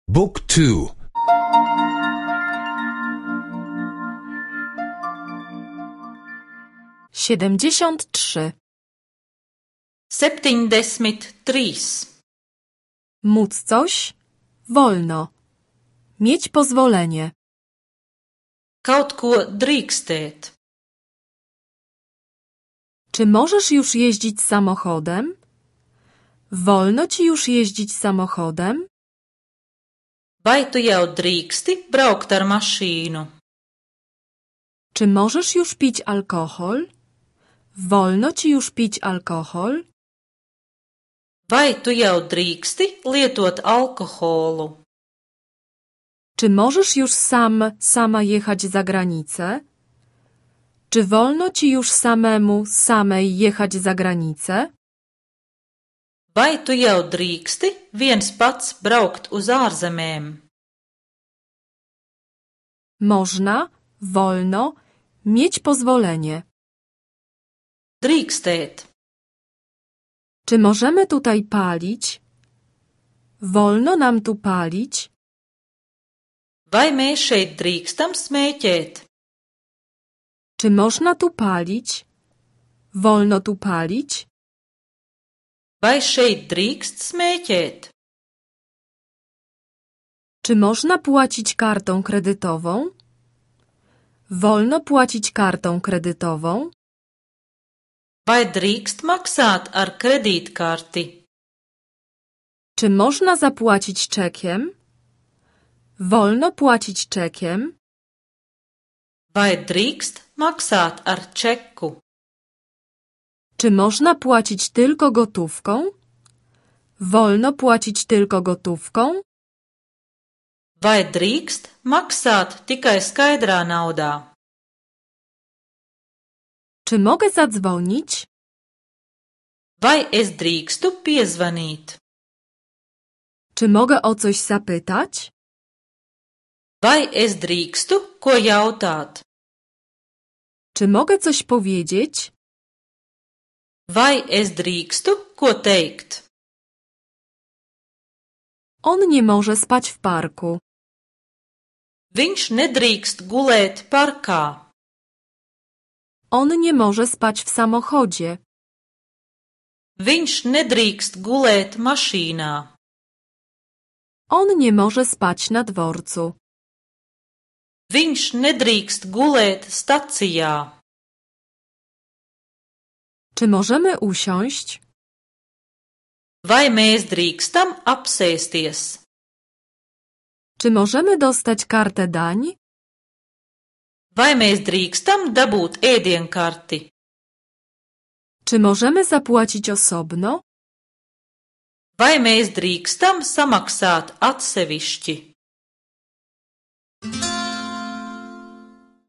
Book 2. 73. 73. Móc coś? Wolno. Mieć pozwolenie. Kaut ko drīkstēt. Czy możesz już jeździć samochodem? Wolno ci już jeździć samochodem? Vai tu jau drīksti braukt ar mašīnu? Czy możesz już pić alkohol? Wolno ci już pić alkohol? Vai tu jau drīksti lietot alkoholu? Czy możesz już sama jechać za granicę? Czy wolno ci już samej jechać za granicę? Vai tu jau drīksti viens pats braukt uz ārzemēm? Można, wolno, mieć pozwolenie. Drīkstēt. Czy możemy tutaj palić? Wolno nam tu palić? Vai mēs šeit drīkstam smēķēt? Czy można tu palić? Wolno tu palić? Vai šeit drīkst smēķēt? Czy można płacić kartą kredytową? Wolno płacić kartą kredytową? Vai drīkst maksāt ar kredītkarti? Czy można zapłacić czekiem? Wolno płacić czekiem? Vai drīkst maksāt ar čeku? Czy można płacić tylko gotówką? Wolno płacić tylko gotówką? Vai drīkst maksāt tikai skaidrā naudā? Czy mogę zadzwonić? Vai es drīkstu piezvanīt? Czy mogę o coś zapytać? Vai es drīkstu ko jautāt? Czy mogę coś powiedzieć? Vai es drīkstu ko teikt? On nie może spać w parku. Viņš nedrīkst gulēt parkā. On nie może spać w samochodzie. Viņš nedrīkst gulēt mašīnā. On nie może spać na dworcu. Viņš nedrīkst gulēt stacijā. Czy możemy usiąść? Vai mēs drīkstam apsēsties? Czy możemy dostać kartę dań? Vai mēs drīkstam dabūt ēdienkarti? Czy możemy zapłacić osobno? Vai mēs drīkstam samaksāt atsevišķi?